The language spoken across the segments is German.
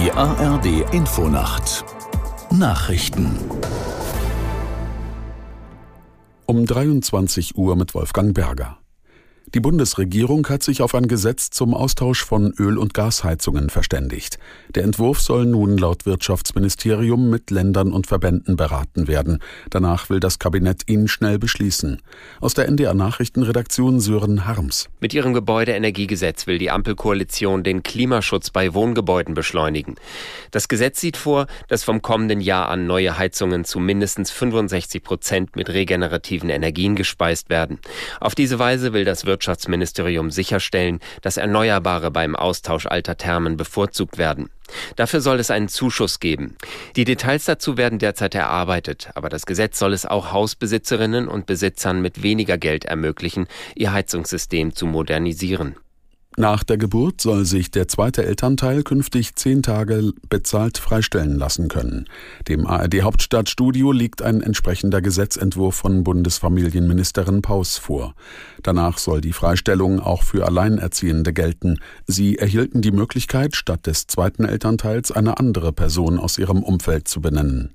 Die ARD Infonacht Nachrichten um 23 Uhr mit Wolfgang Berger. Die Bundesregierung hat sich auf ein Gesetz zum Austausch von Öl- und Gasheizungen verständigt. Der Entwurf soll nun laut Wirtschaftsministerium mit Ländern und Verbänden beraten werden. Danach will das Kabinett ihn schnell beschließen. Aus der NDR-Nachrichtenredaktion Sören Harms. Mit ihrem Gebäudeenergiegesetz will die Ampelkoalition den Klimaschutz bei Wohngebäuden beschleunigen. Das Gesetz sieht vor, dass vom kommenden Jahr an neue Heizungen zu mindestens 65% mit regenerativen Energien gespeist werden. Auf diese Weise will das Wirtschaftsministerium sicherstellen, dass Erneuerbare beim Austausch alter Thermen bevorzugt werden. Dafür soll es einen Zuschuss geben. Die Details dazu werden derzeit erarbeitet, aber das Gesetz soll es auch Hausbesitzerinnen und Besitzern mit weniger Geld ermöglichen, ihr Heizungssystem zu modernisieren. Nach der Geburt soll sich der zweite Elternteil künftig 10 Tage bezahlt freistellen lassen können. Dem ARD-Hauptstadtstudio liegt ein entsprechender Gesetzentwurf von Bundesfamilienministerin Paus vor. Danach soll die Freistellung auch für Alleinerziehende gelten. Sie erhielten die Möglichkeit, statt des zweiten Elternteils eine andere Person aus ihrem Umfeld zu benennen.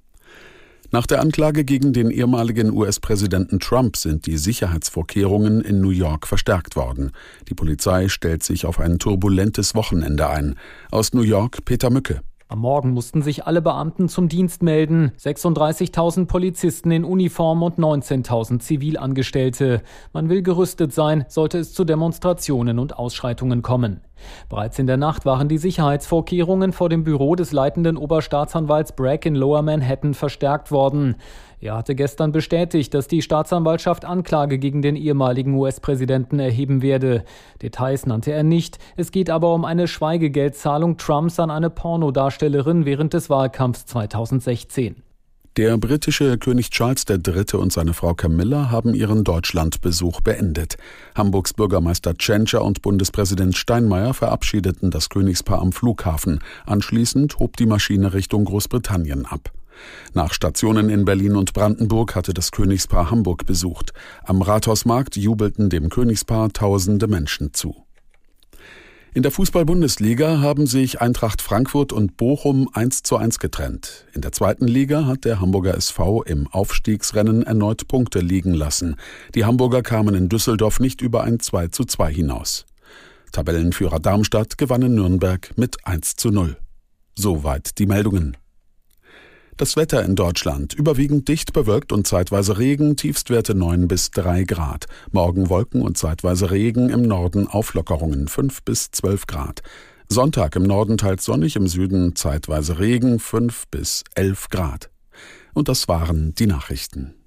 Nach der Anklage gegen den ehemaligen US-Präsidenten Trump sind die Sicherheitsvorkehrungen in New York verstärkt worden. Die Polizei stellt sich auf ein turbulentes Wochenende ein. Aus New York Peter Mücke. Am Morgen mussten sich alle Beamten zum Dienst melden. 36.000 Polizisten in Uniform und 19.000 Zivilangestellte. Man will gerüstet sein, sollte es zu Demonstrationen und Ausschreitungen kommen. Bereits in der Nacht waren die Sicherheitsvorkehrungen vor dem Büro des leitenden Oberstaatsanwalts Bragg in Lower Manhattan verstärkt worden. Er hatte gestern bestätigt, dass die Staatsanwaltschaft Anklage gegen den ehemaligen US-Präsidenten erheben werde. Details nannte er nicht. Es geht aber um eine Schweigegeldzahlung Trumps an eine Pornodarstellerin während des Wahlkampfs 2016. Der britische König Charles III. Und seine Frau Camilla haben ihren Deutschlandbesuch beendet. Hamburgs Bürgermeister Tschentscher und Bundespräsident Steinmeier verabschiedeten das Königspaar am Flughafen. Anschließend hob die Maschine Richtung Großbritannien ab. Nach Stationen in Berlin und Brandenburg hatte das Königspaar Hamburg besucht. Am Rathausmarkt jubelten dem Königspaar tausende Menschen zu. In der Fußball-Bundesliga haben sich Eintracht Frankfurt und Bochum 1:1 getrennt. In der zweiten Liga hat der Hamburger SV im Aufstiegsrennen erneut Punkte liegen lassen. Die Hamburger kamen in Düsseldorf nicht über ein 2:2 hinaus. Tabellenführer Darmstadt gewannen Nürnberg mit 1:0. Soweit die Meldungen. Das Wetter in Deutschland: überwiegend dicht bewölkt und zeitweise Regen, Tiefstwerte 9 bis 3 Grad. Morgen Wolken und zeitweise Regen, im Norden Auflockerungen 5 bis 12 Grad. Sonntag im Norden teils sonnig, im Süden zeitweise Regen 5 bis 11 Grad. Und das waren die Nachrichten.